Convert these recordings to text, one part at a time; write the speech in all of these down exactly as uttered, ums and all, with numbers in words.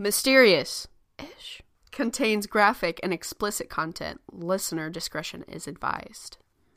Mysterious-ish. Contains graphic and explicit content. Listener discretion is advised.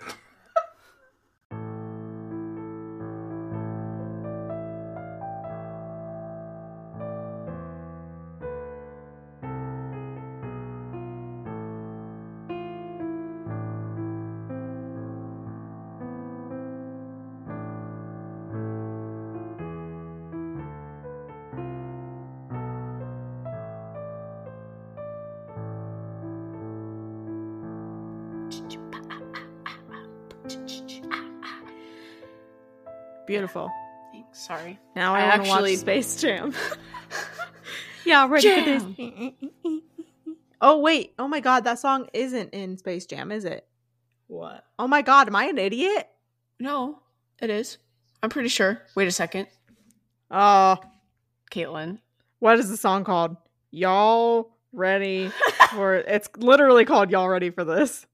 Beautiful. Thanks. Sorry. Now I, I want to actually- watch Space Jam. Yeah, ready Jam! for this. Oh, wait. Oh my god, that song isn't in Space Jam, is it? What? Oh my god, am I an idiot? No, it is. I'm pretty sure. Wait a second. Oh, Caitlin. what is the song called? Y'all ready for it's literally called Y'all Ready for This.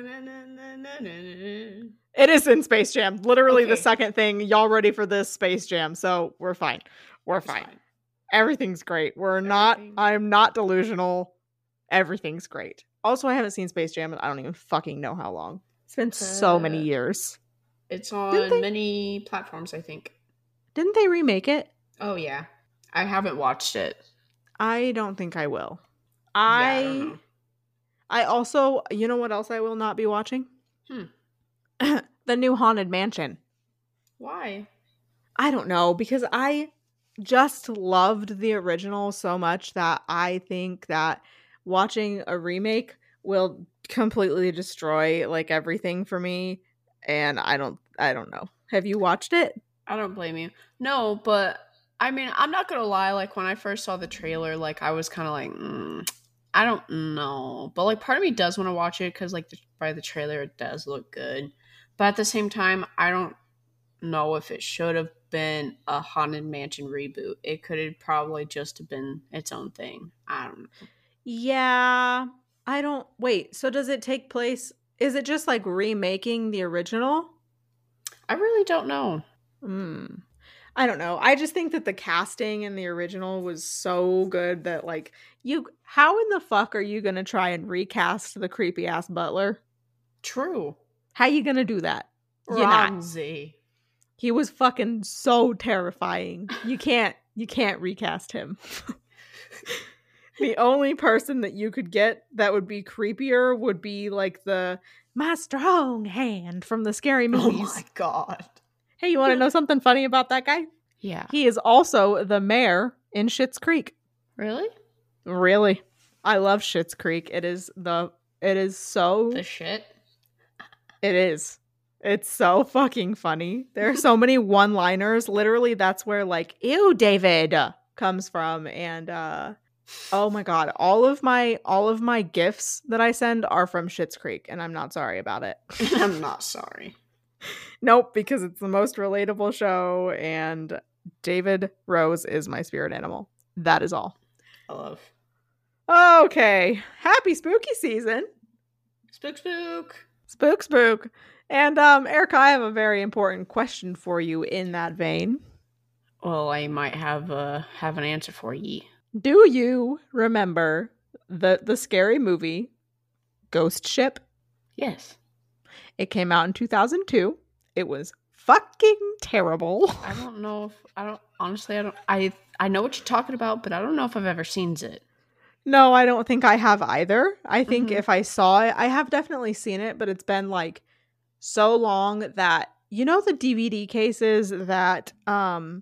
It is in Space Jam. Literally the Okay. second thing, Y'all Ready for This, Space Jam. So we're fine. We're It's fine. fine. Everything's great. We're not Everything- I'm not delusional. Everything's great. Also, I haven't seen Space Jam and I don't even fucking know how long. It's been so many Uh, years. It's Didn't on they- many platforms, I think. Didn't they remake it? Oh, yeah. I haven't watched it. I don't think I will. Yeah, I I don't know. I also, you know what else I will not be watching? Hmm. The new Haunted Mansion. Why? I don't know, because I just loved the original so much that I think that watching a remake will completely destroy like everything for me, and I don't I don't know. Have you watched it? I don't blame you. No, but I mean, I'm not gonna lie. Like when I first saw the trailer, like I was kind of like, mm, I don't know. But like, part of me does want to watch it because like the, by the trailer, it does look good. But at the same time, I don't know if it should have been a Haunted Mansion reboot. It could have probably just have been its own thing. I don't know. Yeah. I don't wait, so does it take place is it just like remaking the original? I really don't know. Hmm. I don't know. I just think that the casting in the original was so good that like you how in the fuck are you gonna try and recast the creepy ass butler? True. How you gonna do that? You're not. Ramsey. He was fucking so terrifying. You can't you can't recast him. The only person that you could get that would be creepier would be like the my strong hand from the Scary Oh Movies. my god. Hey, you want to know something funny about that guy? Yeah. He is also the mayor in Schitt's Creek. Really? Really? I love Schitt's Creek. It is the it is so The shit? it is. It's so fucking funny. There are so many one-liners. Literally that's where like ew David comes from, and uh oh my god, all of my all of my gifts that I send are from Schitt's Creek, and I'm not sorry about it. I'm not sorry. Nope, because it's the most relatable show, and David Rose is my spirit animal. That is all. I love. Okay. Happy spooky season. Spook spook. Spook spook. And um, Erica, I have a very important question for you in that vein. Well, I might have uh have an answer for ye. Do you remember the the scary movie Ghost Ship? Yes. It came out in two thousand two. It was fucking terrible. I don't know if I don't honestly I don't I I know what you're talking about, but I don't know if I've ever seen it. No, I don't think I have either. I think Mhm. if I saw it, I have definitely seen it, but it's been like so long that you know the D V D cases that um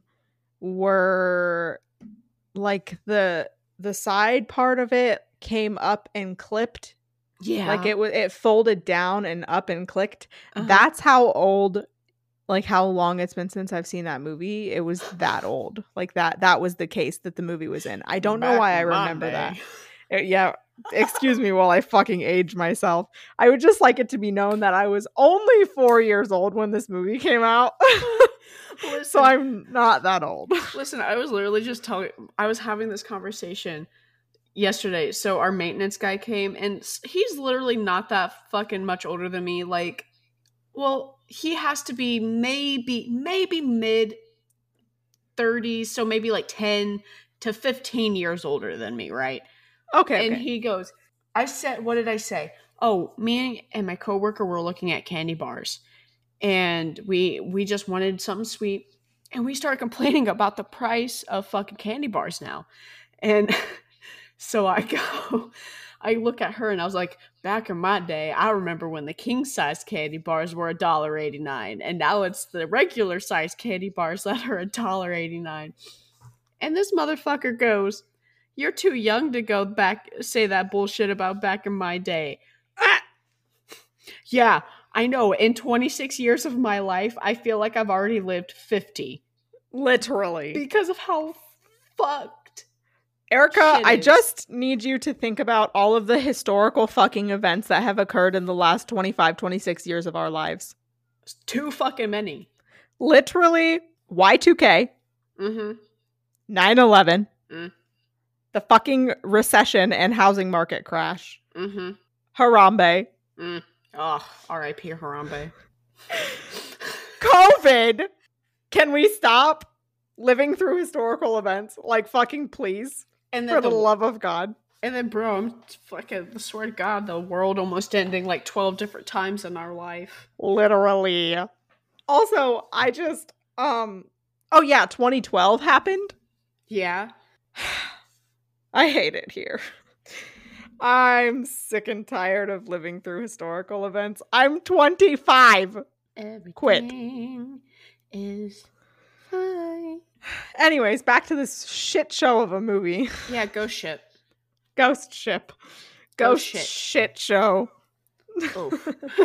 were like the the side part of it came up and clipped. Yeah. Like it was it folded down and up and clicked. Uh-huh. That's how old like how long it's been since I've seen that movie. It was that old. Like that that was the case that the movie was in. I don't know Back why I in my remember that. day. Uh, Yeah, excuse me while I fucking age myself. I would just like it to be known that I was only four years old when this movie came out. So Listen. I'm not that old. Listen, I was literally just telling I was having this conversation yesterday. So our maintenance guy came, and s- he's literally not that fucking much older than me. Like, well, he has to be maybe maybe mid thirties, so maybe like ten to fifteen years older than me, right? Okay. And okay. he goes, I said, what did I say? Oh, me and my coworker were looking at candy bars, and we we just wanted something sweet, and we started complaining about the price of fucking candy bars now. And so I go, I look at her and I was like, back in my day, I remember when the king size candy bars were one dollar and eighty-nine cents, and now it's the regular size candy bars that are one dollar and eighty-nine cents. And this motherfucker goes, you're too young to go back, say that bullshit about back in my day. Ah! Yeah, I know. In twenty-six years of my life, I feel like I've already lived fifty. Literally. Because of how fucked. Erica, shit I is. just need you to think about all of the historical fucking events that have occurred in the last twenty-five, twenty-six years of our lives. Too fucking many. Literally, Y two K, Mm-hmm. nine eleven, Mm. the fucking recession and housing market crash, Mm-hmm. Harambe, Mm. Oh, R I P Harambe. COVID. Can we stop living through historical events? Like, fucking please. And For then the the, love of God. and then, bro, I'm fucking, I swear to God, the world almost ending like twelve different times in our life. Literally. Also, I just, um, oh yeah, twenty twelve happened. Yeah. I hate it here. I'm sick and tired of living through historical events. I'm twenty-five. Everything Quit. is fine. Anyways, back to this shit show of a movie. Yeah, go shit. Ghost Ship. Go Ghost shit. shit show. Oh.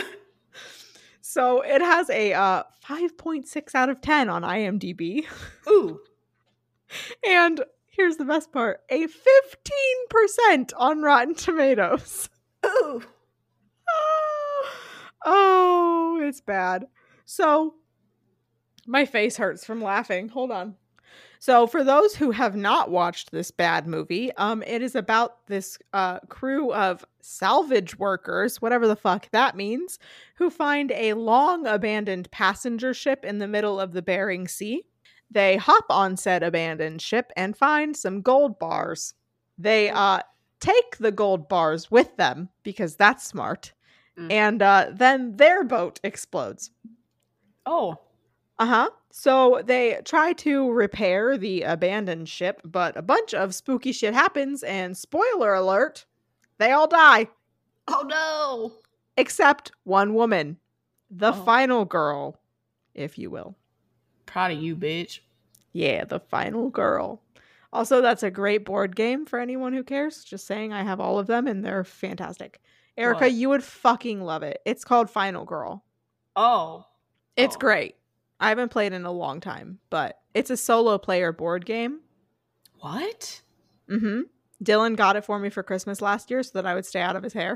So it has a uh, five point six out of ten on IMDb. Ooh. And here's the best part, a fifteen percent on Rotten Tomatoes. Ooh. Oh, oh, it's bad. So, my face hurts from laughing. Hold on. So, for those who have not watched this bad movie, um, it is about this uh, crew of salvage workers, whatever the fuck that means, who find a long abandoned passenger ship in the middle of the Bering Sea. They hop on said abandoned ship and find some gold bars. They uh, take the gold bars with them because that's smart. Mm. And uh, then their boat explodes. Oh. Uh-huh. So they try to repair the abandoned ship, but a bunch of spooky shit happens, and spoiler alert, they all die. Oh no. Except one woman. The Oh. final girl, if you will. Proud of you, bitch. Yeah, the final girl. Also, that's a great board game for anyone who cares. Just saying, I have all of them, and they're fantastic. Erica, What? you would fucking love it. It's called Final Girl. Oh. It's Oh. great. I haven't played in a long time, but it's a solo player board game. What? Mm-hmm. Dylan got it for me for Christmas last year so that I would stay out of his hair.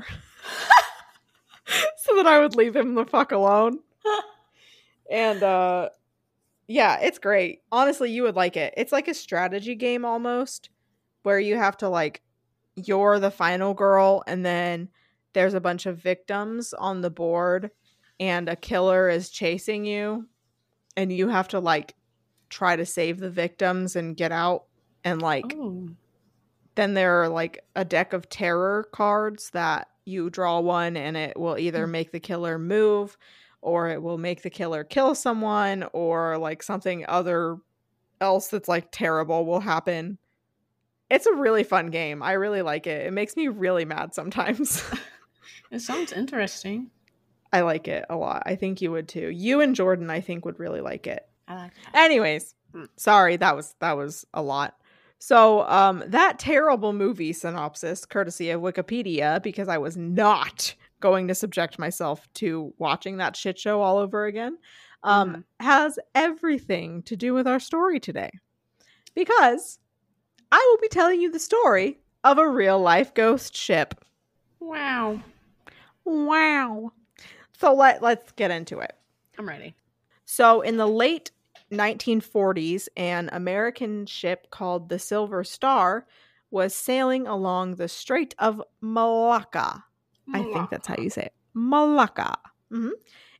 So that I would leave him the fuck alone. And, uh, yeah, it's great. Honestly, you would like it. It's like a strategy game almost, where you have to, like, you're the final girl, and then there's a bunch of victims on the board, and a killer is chasing you. And you have to, like, try to save the victims and get out. And, like, Oh. then there are, like, a deck of terror cards that you draw one and it will either make the killer move, or it will make the killer kill someone, or, like, something other else that's, like, terrible will happen. It's a really fun game. I really like it. It makes me really mad sometimes. It sounds interesting. I like it a lot. I think you would too. You and Jordan, I think, would really like it. I like that. Anyways, Hmm. sorry, that was that was a lot. So, um, that terrible movie synopsis, courtesy of Wikipedia, because I was not going to subject myself to watching that shit show all over again, um, Mhm. has everything to do with our story today. Because I will be telling you the story of a real life ghost ship. Wow. Wow. So let let's get into it. I'm ready. So in the late nineteen forties, an American ship called the Silver Star was sailing along the Strait of Malacca. I think that's how you say it. Malacca. hmm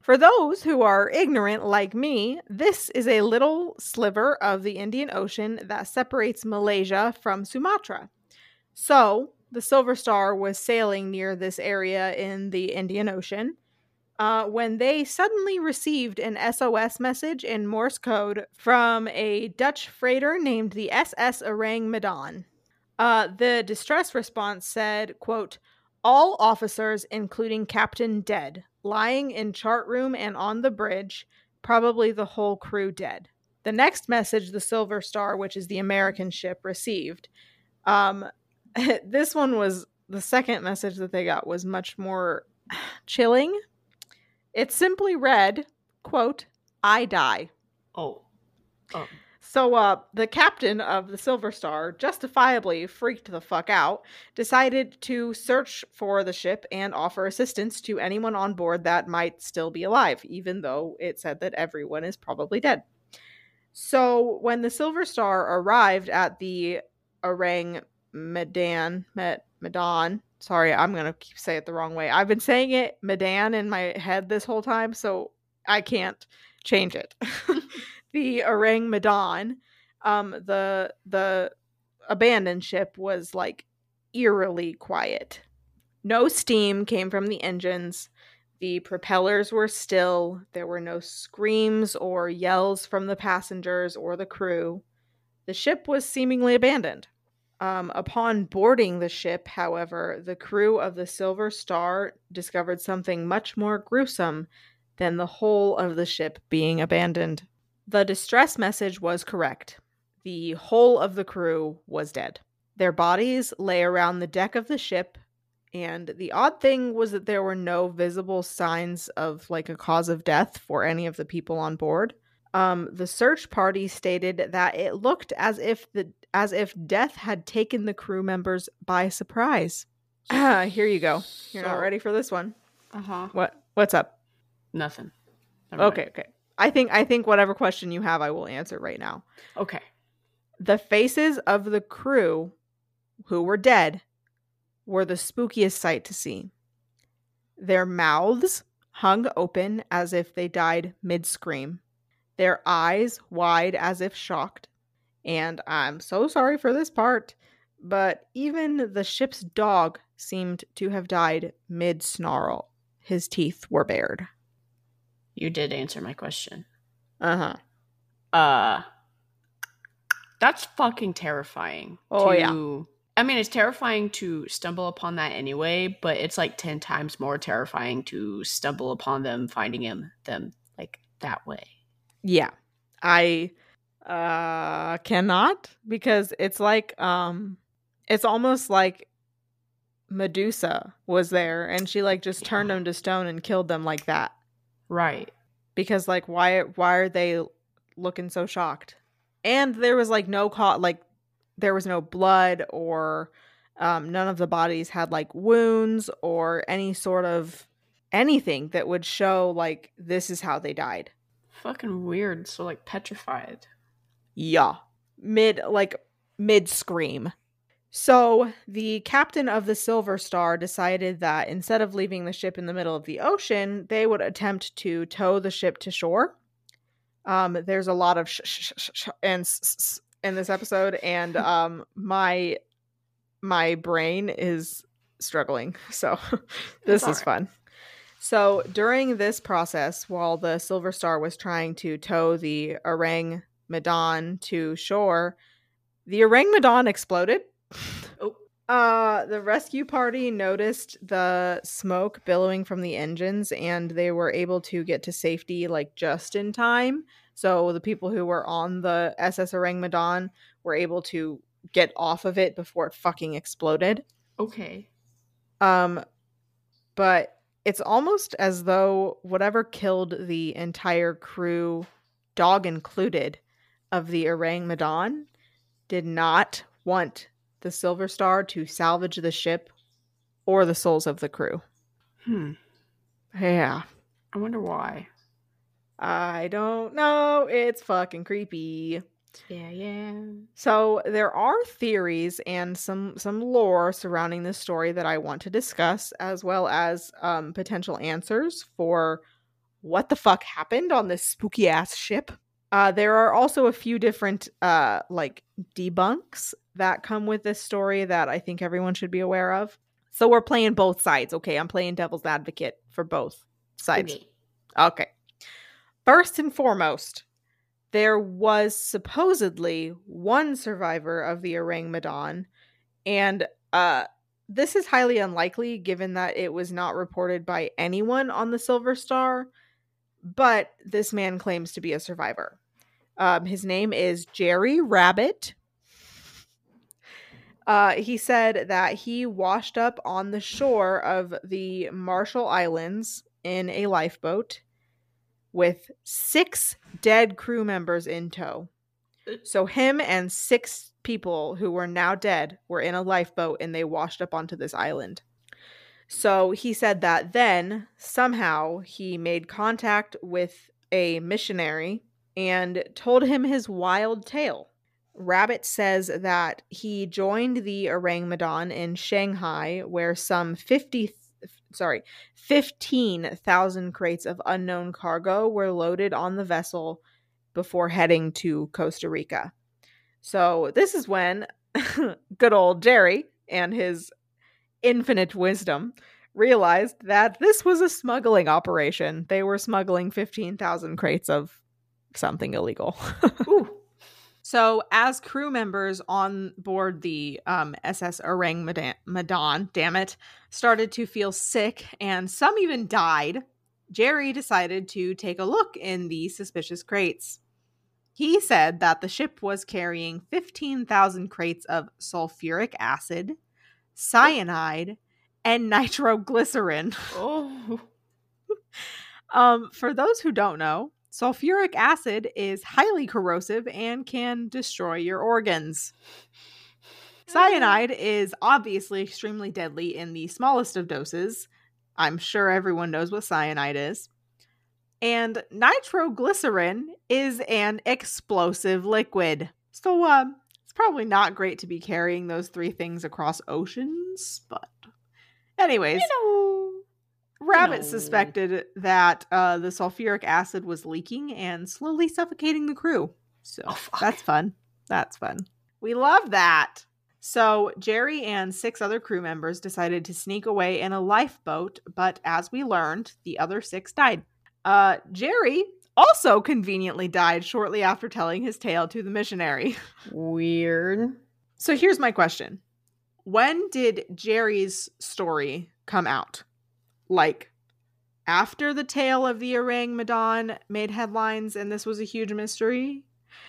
For those who are ignorant like me, this is a little sliver of the Indian Ocean that separates Malaysia from Sumatra. So, the Silver Star was sailing near this area in the Indian Ocean uh, when they suddenly received an S O S message in Morse code from a Dutch freighter named the S S Orang Medan. Uh, the distress response said, quote, "All officers, including captain, dead. Lying in chart room and on the bridge. Probably the whole crew dead." The next message the Silver Star, which is the American ship, received. Um, this one was, the second message that they got was much more chilling. It simply read, quote, "I die." Oh. Oh. So uh, the captain of the Silver Star, justifiably freaked the fuck out, decided to search for the ship and offer assistance to anyone on board that might still be alive, even though it said that everyone is probably dead. So when the Silver Star arrived at the Orang Medan, Med, Medan, sorry, I'm going to keep saying it the wrong way. I've been saying it Medan in my head this whole time, so I can't change it. The Orang Medan, um, the the abandoned ship was like eerily quiet. No steam came from the engines. The propellers were still. There were no screams or yells from the passengers or the crew. The ship was seemingly abandoned. Um, upon boarding the ship, however, the crew of the Silver Star discovered something much more gruesome than the whole of the ship being abandoned. The distress message was correct. The whole of the crew was dead. Their bodies lay around the deck of the ship, and the odd thing was that there were no visible signs of like a cause of death for any of the people on board. Um, the search party stated that it looked as if the as if death had taken the crew members by surprise. Ah, here you go. You're so, not ready for this one. Uh-huh. What? What's up? Nothing. Okay, mind. okay. I think I think whatever question you have, I will answer right now. Okay. The faces of the crew who were dead were the spookiest sight to see. Their mouths hung open as if they died mid-scream. Their eyes wide as if shocked. And I'm so sorry for this part, but even the ship's dog seemed to have died mid-snarl. His teeth were bared. You did answer my question. Uh-huh. Uh, that's fucking terrifying. Oh, to, yeah. I mean, it's terrifying to stumble upon that anyway, but it's like ten times more terrifying to stumble upon them, finding him, them like that way. Yeah. I uh cannot, because it's like, um, it's almost like Medusa was there and she like just yeah. turned them to stone and killed them like that. Right. Because like why why are they looking so shocked? And there was like no co- like there was no blood, or um none of the bodies had like wounds or any sort of anything that would show like this is how they died. Fucking weird. So like petrified. Yeah. Mid like mid scream. So, the captain of the Silver Star decided that instead of leaving the ship in the middle of the ocean, they would attempt to tow the ship to shore. Um, there's a lot of sh sh sh sh and s s in this episode, and um, my my brain is struggling. So, this is right. fun. So, during this process, while the Silver Star was trying to tow the Orang Medan to shore, the Orang Medan exploded. Oh. Uh, the rescue party noticed the smoke billowing from the engines, and they were able to get to safety like just in time. So the people who were on the S S Orang Medan were able to get off of it before it fucking exploded. Okay. Um, but it's almost as though whatever killed the entire crew, dog included, of the Orang Medan did not want the Silver Star to salvage the ship or the souls of the crew. Hmm. Yeah. I wonder why. I don't know. It's fucking creepy. Yeah, yeah. So there are theories and some some lore surrounding this story that I want to discuss, as well as um, potential answers for what the fuck happened on this spooky ass ship. Uh, there are also a few different uh, like debunks that come with this story that I think everyone should be aware of. So we're playing both sides. Okay, I'm playing devil's advocate for both sides. Okay. Okay. First and foremost, there was supposedly one survivor of the Orang Medan, and uh, this is highly unlikely given that it was not reported by anyone on the Silver Star, but this man claims to be a survivor. Um, his name is Jerry Rabbit. Uh, he said that he washed up on the shore of the Marshall Islands in a lifeboat with six dead crew members in tow. So him and six people who were now dead were in a lifeboat and they washed up onto this island. So he said that then somehow he made contact with a missionary and told him his wild tale. Rabbit says that he joined the Orang Medan in Shanghai, where some fifty, sorry, fifteen thousand crates of unknown cargo were loaded on the vessel before heading to Costa Rica. So this is when good old Jerry and his infinite wisdom realized that this was a smuggling operation. They were smuggling fifteen thousand crates of something illegal. Ooh. So, as crew members on board the um, S S Orang Medan, Medan, damn it, started to feel sick and some even died, Jerry decided to take a look in the suspicious crates. He said that the ship was carrying fifteen thousand crates of sulfuric acid, cyanide, and nitroglycerin. Oh. um, for those who don't know, sulfuric acid is highly corrosive and can destroy your organs. Cyanide is obviously extremely deadly in the smallest of doses. I'm sure everyone knows what cyanide is. And nitroglycerin is an explosive liquid. So uh, it's probably not great to be carrying those three things across oceans. But anyways, You know. Rabbit No. suspected that uh, the sulfuric acid was leaking and slowly suffocating the crew. So Oh, fuck. that's fun. That's fun. We love that. So Jerry and six other crew members decided to sneak away in a lifeboat, but as we learned, the other six died. Uh, Jerry also conveniently died shortly after telling his tale to the missionary. Weird. So here's my question. When did Jerry's story come out? Like, after the tale of the Orang Medan made headlines and this was a huge mystery?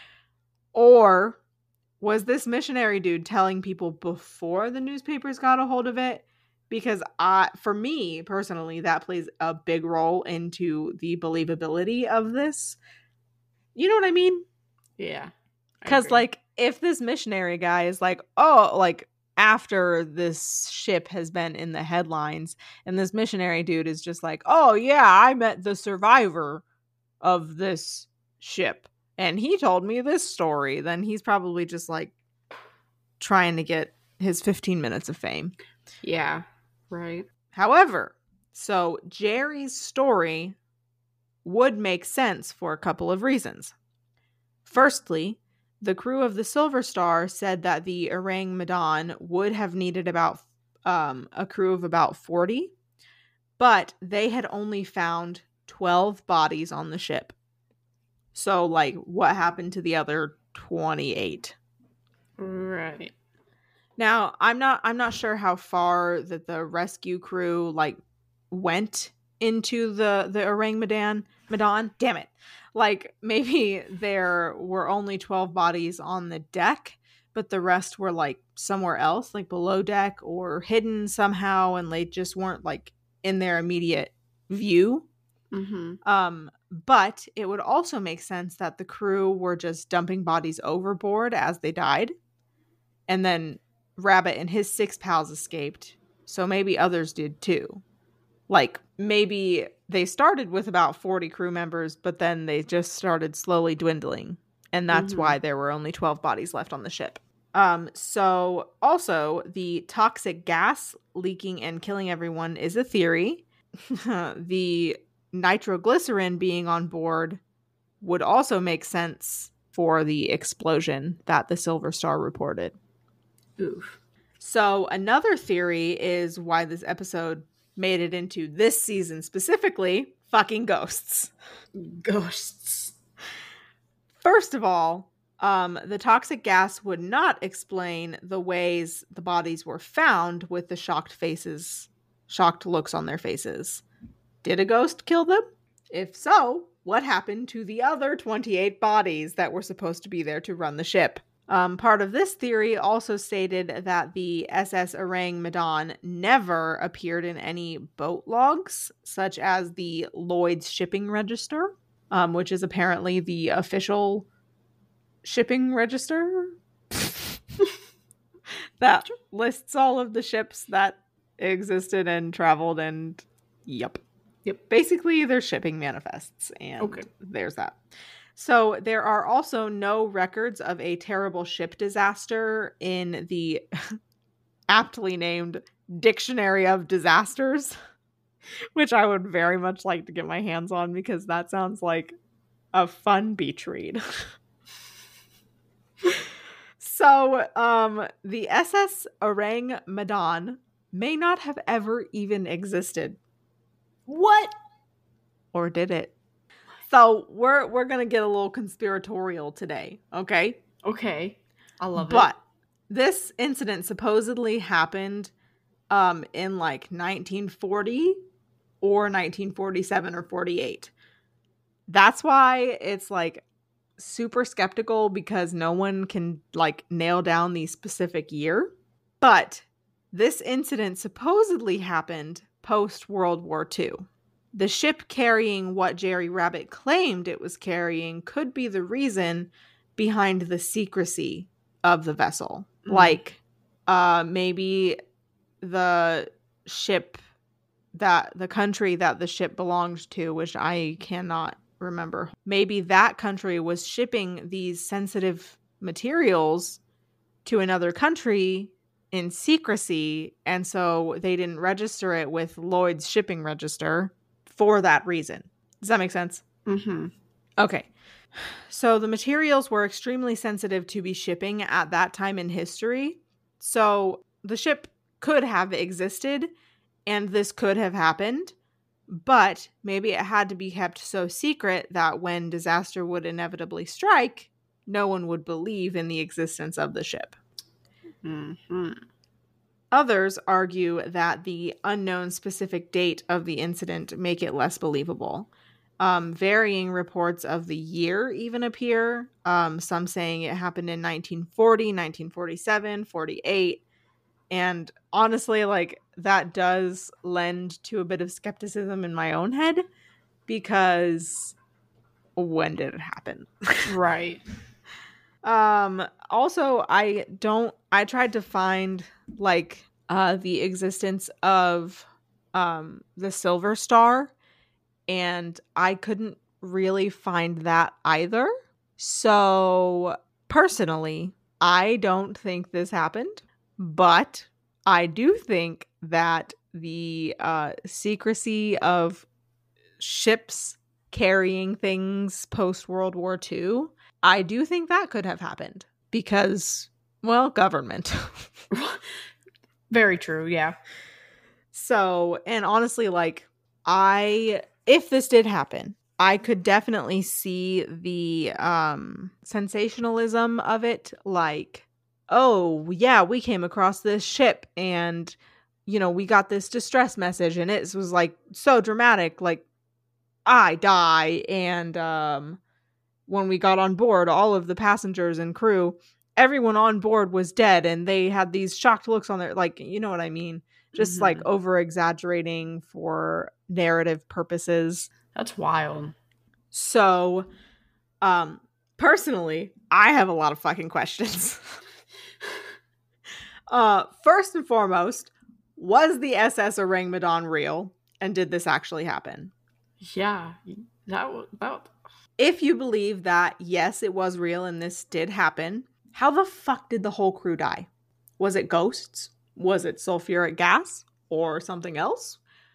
Or was this missionary dude telling people before the newspapers got a hold of it? Because I, for me personally, that plays a big role into the believability of this. You know what I mean? Yeah. Because, like, if this missionary guy is like, oh, like, after this ship has been in the headlines, and this missionary dude is just like, oh, yeah, I met the survivor of this ship, and he told me this story, then he's probably just, like, trying to get his fifteen minutes of fame. Yeah. Right. However, so Jerry's story would make sense for a couple of reasons. Firstly, the crew of the Silver Star said that the Orang Medan would have needed about um, a crew of about forty, but they had only found twelve bodies on the ship. So, like, what happened to the other twenty-eight? Right. Now, I'm not I'm not sure how far that the rescue crew like went into the the Orang Medan. Medan, damn it. Like, maybe there were only twelve bodies on the deck, but the rest were like somewhere else, like below deck or hidden somehow, and they just weren't like in their immediate view. Mm-hmm. Um, but it would also make sense that the crew were just dumping bodies overboard as they died. And then Rabbit and his six pals escaped, so maybe others did too. Like, maybe they started with about forty crew members, but then they just started slowly dwindling. And that's Mhm. why there were only twelve bodies left on the ship. Um, so also the toxic gas leaking and killing everyone is a theory. The nitroglycerin being on board would also make sense for the explosion that the Silver Star reported. Oof. So another theory is why this episode made it into this season specifically, fucking ghosts. Ghosts. First of all, um, the toxic gas would not explain the ways the bodies were found with the shocked faces, shocked looks on their faces. Did a ghost kill them? If so, what happened to the other twenty-eight bodies that were supposed to be there to run the ship? Um, part of this theory also stated that the S S Orang Medan never appeared in any boat logs, such as the Lloyd's Shipping Register, um, which is apparently the official shipping register that lists all of the ships that existed and traveled and yep. Yep. Basically, they're shipping manifests, and okay. There's that. So there are also no records of a terrible ship disaster in the aptly named Dictionary of Disasters, which I would very much like to get my hands on because that sounds like a fun beach read. So um, the S S Orang Medan may not have ever even existed. What? Or did it? So we're we're gonna get a little conspiratorial today, okay? Okay, I love but it. But this incident supposedly happened um, in like nineteen forty or nineteen forty-seven or forty-eight. That's why it's like super skeptical because no one can like nail down the specific year. But this incident supposedly happened post World War Two. The ship carrying what Jerry Rabbit claimed it was carrying could be the reason behind the secrecy of the vessel. Mm. Like, uh, maybe the ship that the country that the ship belonged to, which I cannot remember, maybe that country was shipping these sensitive materials to another country in secrecy, and so they didn't register it with Lloyd's Shipping Register for that reason. Does that make sense? Mm-hmm. Okay. So the materials were extremely sensitive to be shipping at that time in history. So the ship could have existed and this could have happened, but maybe it had to be kept so secret that when disaster would inevitably strike, no one would believe in the existence of the ship. Mm-hmm. Others argue that the unknown specific date of the incident make it less believable. Um, varying reports of the year even appear. Um, some saying it happened in nineteen forty, nineteen forty-seven, forty-eight. And honestly, like, that does lend to a bit of skepticism in my own head because when did it happen? Right. Um, also, I don't, I tried to find like, uh, the existence of, um, the Silver Star, and I couldn't really find that either. So personally, I don't think this happened, but I do think that the, uh, secrecy of ships carrying things post World War Two, I do think that could have happened because, well, government. Very true, yeah. So, and honestly, like, I, if this did happen, I could definitely see the um, sensationalism of it. Like, oh, yeah, we came across this ship and, you know, we got this distress message and it was, like, so dramatic. Like, I die and, um... when we got on board, all of the passengers and crew, everyone on board was dead and they had these shocked looks on their, like, you know what I mean? Just mm-hmm. like over exaggerating for narrative purposes. That's wild. So, um, personally, I have a lot of fucking questions. uh, first and foremost, was the S S Orang Medan real? And did this actually happen? Yeah, that was about... If you believe that, yes, it was real and this did happen, how the fuck did the whole crew die? Was it ghosts? Was it sulfuric gas? Or something else?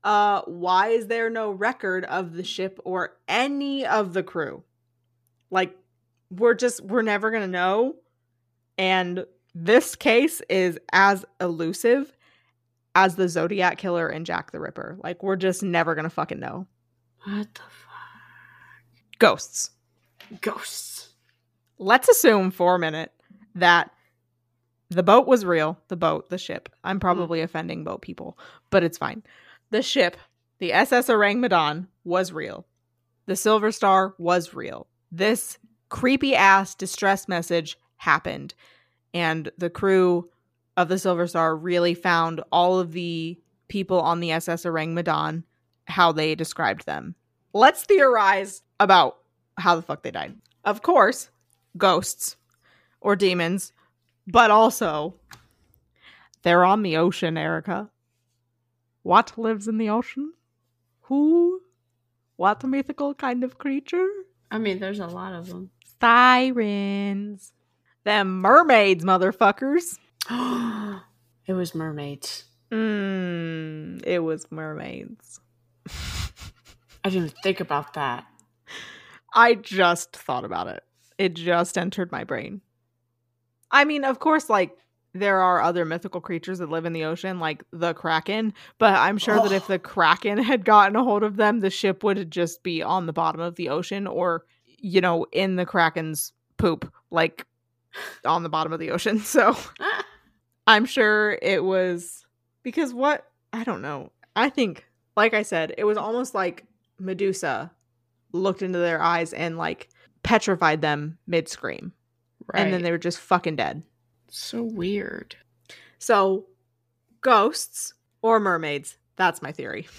Uh, why is there no record of the ship or any of the crew? Like, we're just, we're never going to know. And this case is as elusive as the Zodiac Killer and Jack the Ripper. Like, we're just never going to fucking know. What the fuck? Ghosts. Ghosts. Let's assume for a minute that the boat was real. The boat, the ship. I'm probably mm. offending boat people, but it's fine. The ship, the S S Orang Medan, was real. The Silver Star was real. This creepy ass distress message happened, and the crew of the Silver Star really found all of the people on the S S Orang Medan, how they described them. Let's theorize about how the fuck they died. Of course, ghosts or demons, but also they're on the ocean, Erica. What lives in the ocean? Who? What mythical kind of creature? I mean, there's a lot of them. Sirens. Them mermaids, motherfuckers. It was mermaids. Mmm, it was mermaids. I didn't even think about that. I just thought about it. It just entered my brain. I mean, of course, like, there are other mythical creatures that live in the ocean, like the Kraken, but I'm sure oh. that if the Kraken had gotten a hold of them, the ship would just be on the bottom of the ocean or, you know, in the Kraken's poop, like on the bottom of the ocean. So I'm sure it was because what? I don't know. I think, like I said, it was almost like Medusa looked into their eyes and like petrified them mid-scream. Right. And then they were just fucking dead. So weird. So, ghosts or mermaids. That's my theory.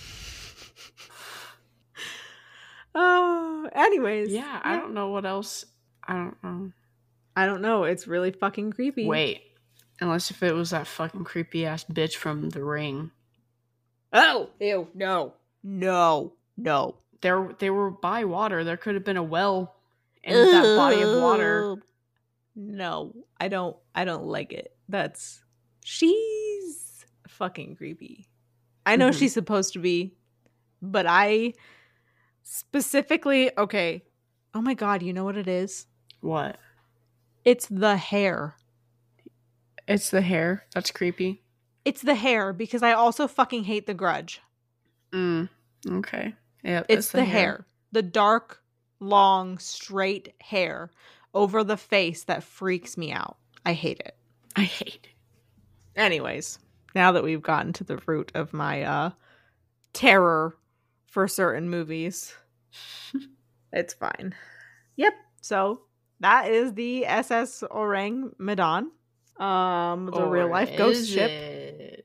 Oh, uh, anyways. Yeah, yeah, I don't know what else. I don't know. I don't know. It's really fucking creepy. Wait. Unless if it was that fucking creepy ass bitch from The Ring. Oh, ew, no. No, no. There, they were by water. There could have been a well in Ew. that body of water. No, I don't I don't like it. That's she's fucking creepy. I know mm-hmm. she's supposed to be, but I specifically okay. Oh my god, you know what it is? What? It's the hair. It's the hair. That's creepy. It's the hair because I also fucking hate The Grudge. Mm. Okay. Yeah, it's the, the hair. hair. The dark, long, straight hair over the face that freaks me out. I hate it. I hate it. Anyways, now that we've gotten to the root of my uh, terror for certain movies, it's fine. Yep. So that is the S S Orang Medan, um, the or real life ghost ship.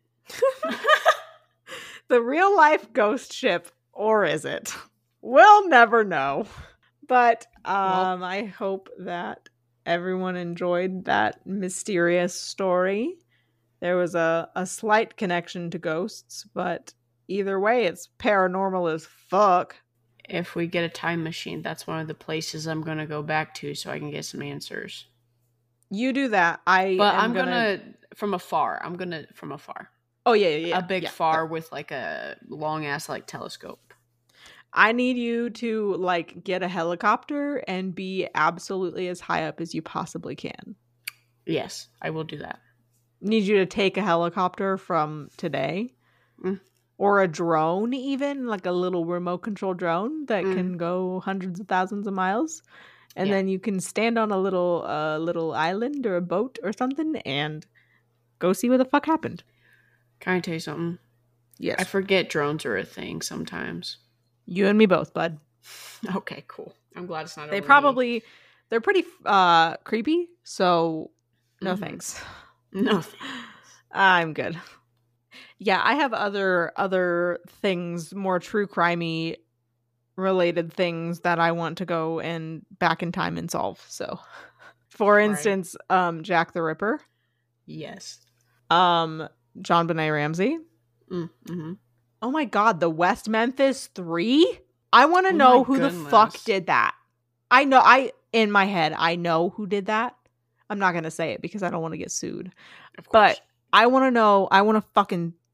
The real life ghost ship, or is it? We'll never know. But um, well, I hope that everyone enjoyed that mysterious story. There was a, a slight connection to ghosts, but either way, it's paranormal as fuck. If we get a time machine, that's one of the places I'm going to go back to so I can get some answers. You do that. I. But I'm going to, from afar, I'm going to, from afar. Oh, yeah, yeah, yeah. A big yeah, far yeah. with like a long ass like telescope. I need you to, like, get a helicopter and be absolutely as high up as you possibly can. Yes, I will do that. Need you to take a helicopter from today. Mm. Or a drone even, like a little remote control drone that mm. can go hundreds of thousands of miles. And yeah. then you can stand on a little uh, little island or a boat or something and go see what the fuck happened. Can I tell you something? Yes. I forget drones are a thing sometimes. You and me both, bud. Okay, cool. I'm glad it's not. They probably, me. They're pretty uh, creepy. So, no mm-hmm. thanks. No thanks. I'm good. Yeah, I have other other things, more true crimey related things that I want to go and back in time and solve. So, for instance, right. um, Jack the Ripper. Yes. Um, John Benet Ramsey. Mm-hmm. Oh my god, the West Memphis Three? I want to oh know who goodness. the fuck did that. I know, I in my head, I know who did that. I'm not going to say it because I don't want to get sued. But I want to know, I want to fucking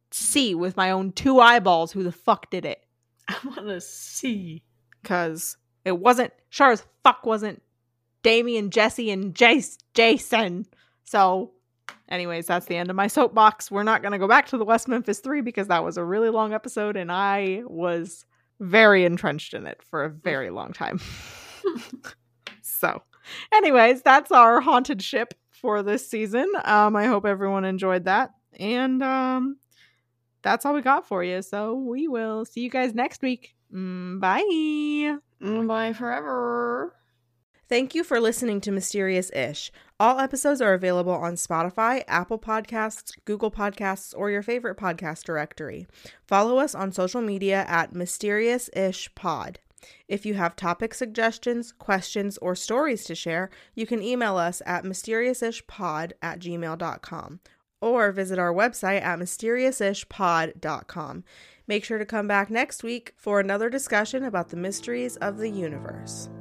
see with my own two eyeballs who the fuck did it. I want to see. Because it wasn't, sure as fuck wasn't Damien, Jesse, and Jace, Jason. So, anyways, that's the end of my soapbox. We're not going to go back to the West Memphis Three because that was a really long episode and I was very entrenched in it for a very long time. So, anyways, that's our haunted ship for this season. Um, I hope everyone enjoyed that. And um, that's all we got for you. So, we will see you guys next week. Mm, bye. Bye forever. Thank you for listening to Mysterious Ish. All episodes are available on Spotify, Apple Podcasts, Google Podcasts, or your favorite podcast directory. Follow us on social media at Mysterious Ish Pod. If you have topic suggestions, questions, or stories to share, you can email us at mysteriousishpod at gmail dot com or visit our website at mysterious ish pod dot com. Make sure to come back next week for another discussion about the mysteries of the universe.